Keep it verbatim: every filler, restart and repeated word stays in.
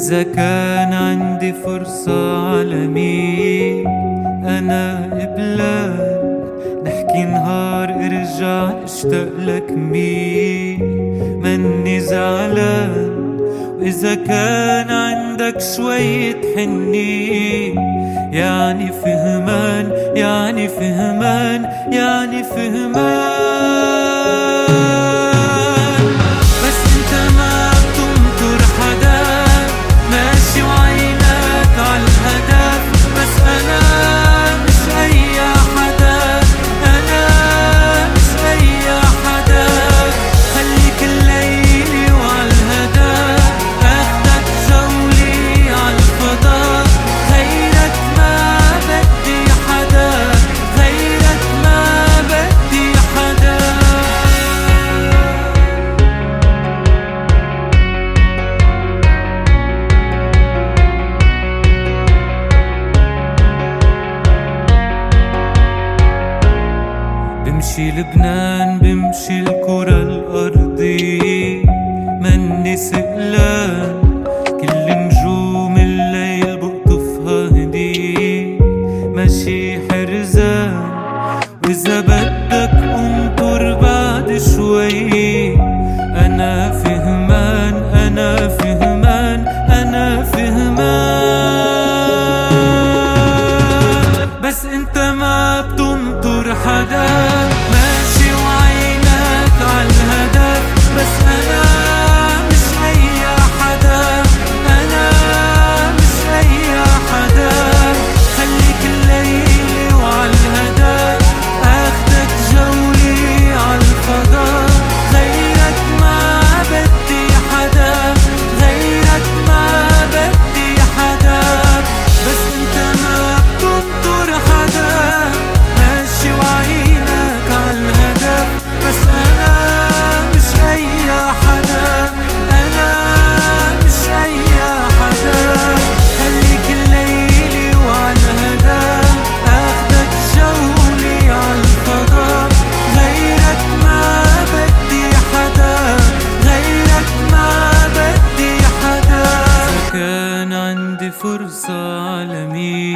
إذا كان عندي فرصة على مين أنا قبلان نحكي نهار ارجع اشتاق لك مين مني زعلان. وإذا كان عندك شوية حنين يعني فهمان يعني فهمان يعني فهمان. بس انت ما بتنطر حدا ماشي وعينك عالهدف. بس انا مش اي حدا انا مش اي حدا. خليك الليلي وعالهدف اخدك جولي عالفضاء. غيرك ما بدي حدا غيرك ما بدي حدا. بمشي لبنان بمشي الكرة الأرضية مني سئلان. كل نجوم الليل بقطفها هدية ماشي حرزان. وإذا بدك انطر بعد شوي أنا فهمان أنا فهمان أنا فهمان. بس انت ما بتنطر حدا ماشي وعينك عالهدف. بس انا مش اي حدا انا مش اي حدا. خليك الليل وعالهدف اخدك جولي عالفضاء. غيرك ما بدي حدا غيرك ما بدي حدا. بس انت ما بتنطر حدا ماشي وعينك عالهدف. بس انا مش اي حدا انا مش اي حدا. خليك الليلي وعالهدف اخدك جولي عالفضاء. غيرك ما بدي حدا غيرك ما بدي حدا. إذا كان عندي فرصة على مين